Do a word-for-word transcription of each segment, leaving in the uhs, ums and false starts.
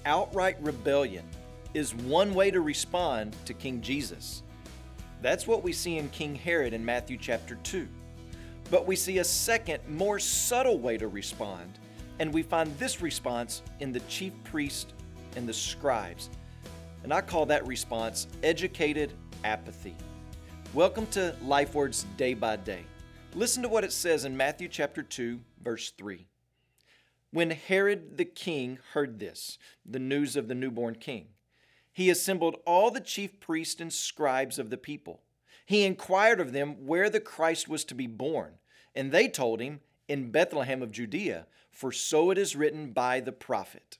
outright rebellion is one way to respond to King Jesus. That's what we see in King Herod in Matthew chapter two. But we see a second, more subtle way to respond, and we find this response in the chief priest and the scribes. And I call that response educated apathy. Welcome to LifeWords Day by Day. Listen to what it says in Matthew chapter two, verse three. When Herod the king heard this, the news of the newborn king, he assembled all the chief priests and scribes of the people. He inquired of them where the Christ was to be born, and they told him, in Bethlehem of Judea, for so it is written by the prophet.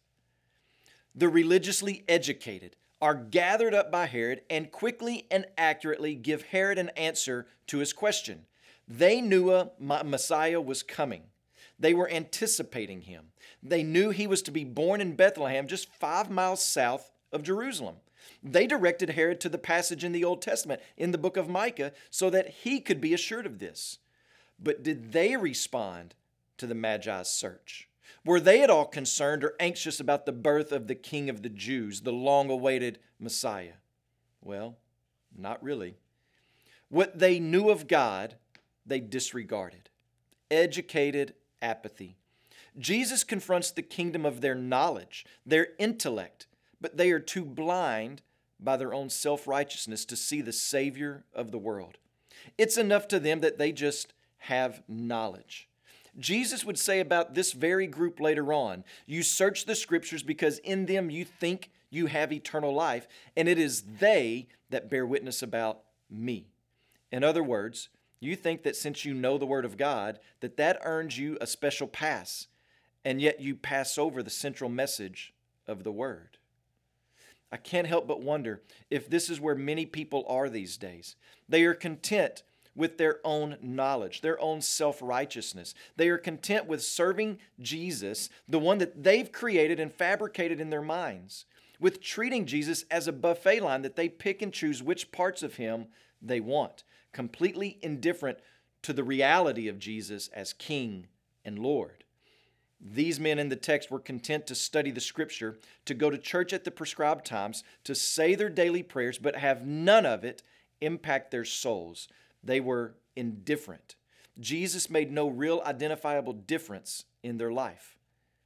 The religiously educated are gathered up by Herod and quickly and accurately give Herod an answer to his question. They knew a Messiah was coming. They were anticipating him. They knew he was to be born in Bethlehem, just five miles south of Jerusalem. They directed Herod to the passage in the Old Testament in the book of Micah so that he could be assured of this. But did they respond to the Magi's search? Were they at all concerned or anxious about the birth of the King of the Jews, the long-awaited Messiah? Well, not really. What they knew of God, they disregarded. Educated apathy. Jesus confronts the kingdom of their knowledge, their intellect, but they are too blind by their own self-righteousness to see the Savior of the world. It's enough to them that they just have knowledge. Jesus would say about this very group later on, you search the scriptures because in them you think you have eternal life, and it is they that bear witness about me. In other words, you think that since you know the Word of God, that that earns you a special pass, and yet you pass over the central message of the Word. I can't help but wonder if this is where many people are these days. They are content with their own knowledge, their own self-righteousness. They are content with serving Jesus, the one that they've created and fabricated in their minds, with treating Jesus as a buffet line that they pick and choose which parts of him they want, completely indifferent to the reality of Jesus as King and Lord. These men in the text were content to study the Scripture, to go to church at the prescribed times, to say their daily prayers, but have none of it impact their souls. They were indifferent. Jesus made no real identifiable difference in their life.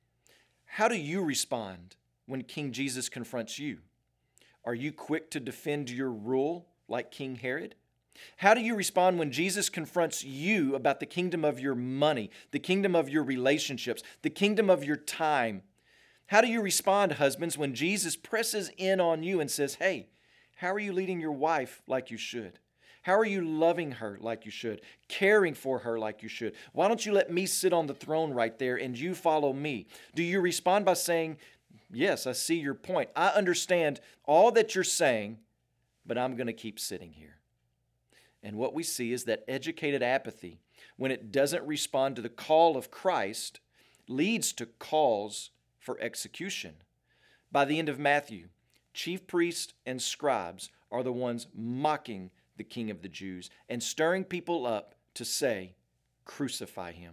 How do you respond when King Jesus confronts you? Are you quick to defend your rule like King Herod? How do you respond when Jesus confronts you about the kingdom of your money, the kingdom of your relationships, the kingdom of your time? How do you respond, husbands, when Jesus presses in on you and says, hey, how are you leading your wife like you should? How are you loving her like you should, caring for her like you should? Why don't you let me sit on the throne right there and you follow me? Do you respond by saying, yes, I see your point. I understand all that you're saying, but I'm going to keep sitting here. And what we see is that educated apathy, when it doesn't respond to the call of Christ, leads to calls for execution. By the end of Matthew, chief priests and scribes are the ones mocking the King of the Jews and stirring people up to say, crucify him.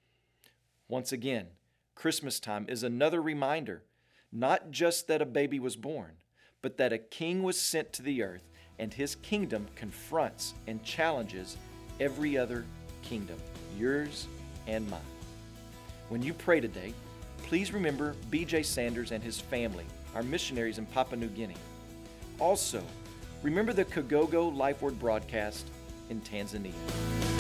Once again, Christmas time is another reminder, not just that a baby was born, but that a king was sent to the earth and his kingdom confronts and challenges every other kingdom, yours and mine. When you pray today, please remember B J Sanders and his family, our missionaries in Papua New Guinea. Also, remember the Kagogo LifeWord broadcast in Tanzania.